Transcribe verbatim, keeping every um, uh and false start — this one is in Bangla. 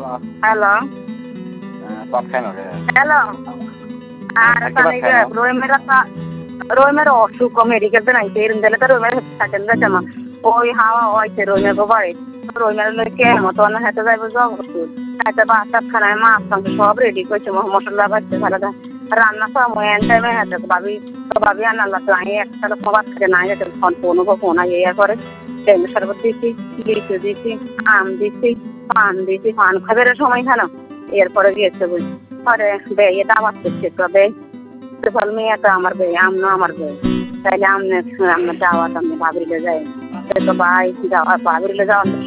হ্যালো ভাত খাই না রে। হ্যালো আর রোহিমের রোহিমের অসুখ মেডিকেল তো নাই এরম তো রোহিমের থাকেন যাচ্ছে না ওই হাওয়া হয়েছে রোহিমের বাড়ি রোহিমের কে মতন হেঁটে যাইব জগৎপুর হেঁটে বাচ্চা খানায় মাছ মাংস সব রেডি করছে মশলা বাড়ছে ভালো রান্না সময় এন টাইমে হেঁটে ভাবি তো ভাবি আনাল্লা তো আমি একটা ভাত খেতে না যেতে ফোন ফোনও ফোন ইয়ে করে তেল শরবত দিচ্ছি লিচু দিচ্ছি আম দিচ্ছি পান দিচ্ছি পান খাবার সময় খানো এরপরে গিয়েছে বুঝি পরে বে এটা আবার করছে তো বে ফল মেয়েটা আমার বে আমনো আমার বে তাইলে আমনে আপনার দাওয়াত আপনি ভাবিলে যাই তো ভাই যাওয়া ভাবিলে যাওয়া